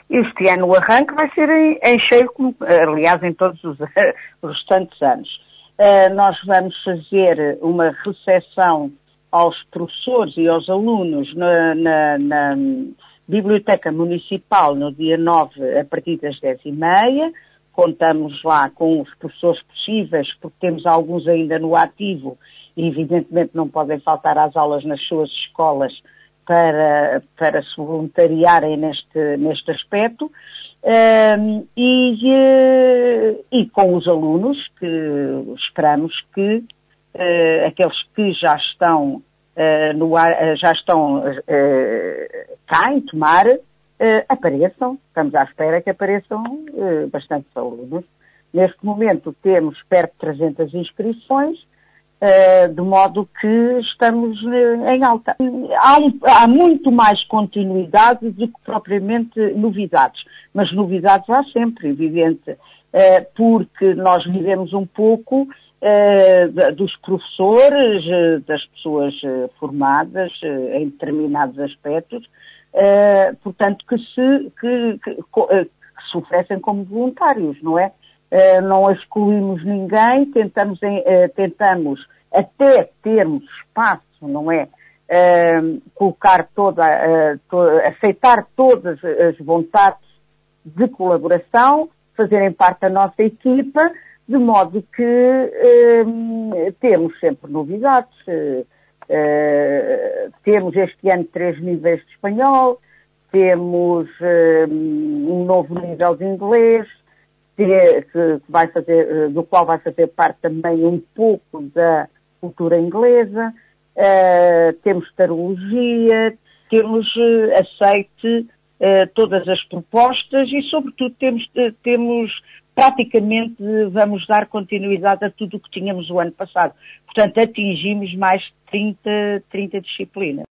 Este ano o arranque vai ser em cheio, como, aliás, em todos os restantes anos. Nós vamos fazer uma recepção aos professores e aos alunos na Biblioteca Municipal no dia 9, a partir das 10h30. Contamos lá com os professores possíveis, porque temos alguns ainda no ativo e evidentemente não podem faltar às aulas nas suas escolas para se voluntariarem neste aspecto. E com os alunos, que esperamos que aqueles que já estão cá em Tomar, apareçam. Estamos à espera que apareçam bastantes alunos. Neste momento temos perto de 300 inscrições, de modo que estamos em alta. Há muito mais continuidade do que propriamente novidades, mas novidades há sempre, evidente, porque nós vivemos um pouco dos professores, das pessoas formadas em determinados aspectos, portanto que se oferecem como voluntários, não é? Não excluímos ninguém, tentamos até termos espaço, não é? Colocar aceitar todas as vontades de colaboração, fazerem parte da nossa equipa, de modo que temos sempre novidades. Temos este ano 3 níveis de espanhol, temos um novo nível de inglês, do qual vai fazer parte também um pouco da cultura inglesa, temos tarologia, temos aceite todas as propostas e, sobretudo, temos praticamente, vamos dar continuidade a tudo o que tínhamos o ano passado. Portanto, atingimos mais de 30 disciplinas.